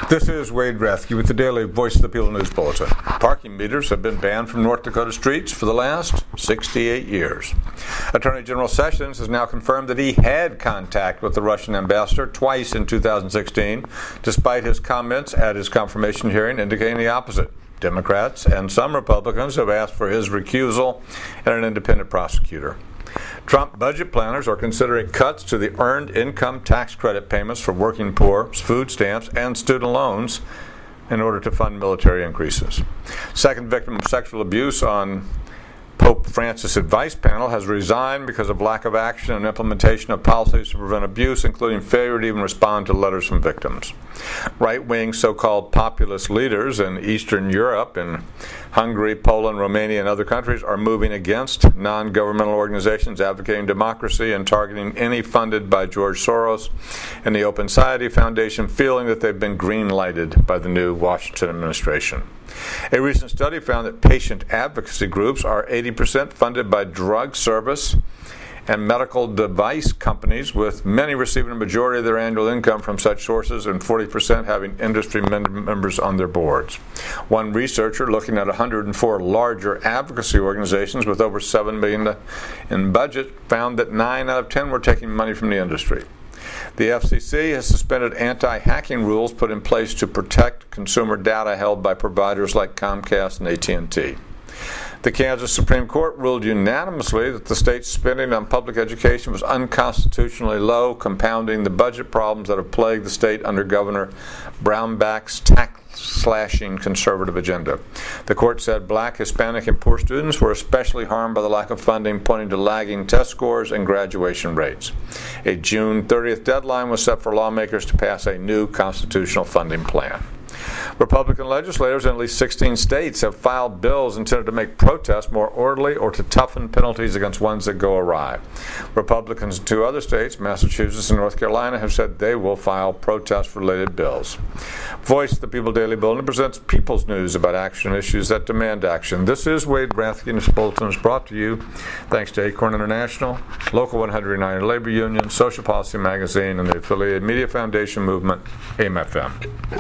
This is Wade Rathke with the Daily Voice of the People News Bulletin. Parking meters have been banned from North Dakota streets for the last 68 years. Attorney General Sessions has now confirmed that he had contact with the Russian ambassador twice in 2016, despite his comments at his confirmation hearing indicating the opposite. Democrats and some Republicans have asked for his recusal and an independent prosecutor. Trump budget planners are considering cuts to the earned income tax credit payments for working poor, food stamps, and student loans in order to fund military increases. Second victim of sexual abuse on Pope Francis' advice panel has resigned because of lack of action and implementation of policies to prevent abuse, including failure to even respond to letters from victims. Right-wing so-called populist leaders in Eastern Europe, in Hungary, Poland, Romania, and other countries are moving against non-governmental organizations advocating democracy and targeting any funded by George Soros and the Open Society Foundation, feeling that they've been green-lighted by the new Washington administration. A recent study found that patient advocacy groups are 80% funded by drug service and medical device companies, with many receiving a majority of their annual income from such sources and 40% having industry members on their boards. One researcher looking at 104 larger advocacy organizations with over $7 million in budget found that 9 out of 10 were taking money from the industry. The FCC has suspended anti-hacking rules put in place to protect consumer data held by providers like Comcast and AT&T. The Kansas Supreme Court ruled unanimously that the state's spending on public education was unconstitutionally low, compounding the budget problems that have plagued the state under Governor Brownback's tax-slashing conservative agenda. The court said Black, Hispanic, and poor students were especially harmed by the lack of funding, pointing to lagging test scores and graduation rates. A June 30th deadline was set for lawmakers to pass a new constitutional funding plan. Republican legislators in at least 16 states have filed bills intended to make protests more orderly or to toughen penalties against ones that go awry. Republicans in 2 other states, Massachusetts and North Carolina, have said they will file protest-related bills. Voice of the People Daily Bulletin presents People's News about action issues that demand action. This is Wade Rathke, and this bulletin is brought to you thanks to Acorn International, Local 109 Labor Union, Social Policy Magazine, and the affiliated Media Foundation Movement, AIM-FM.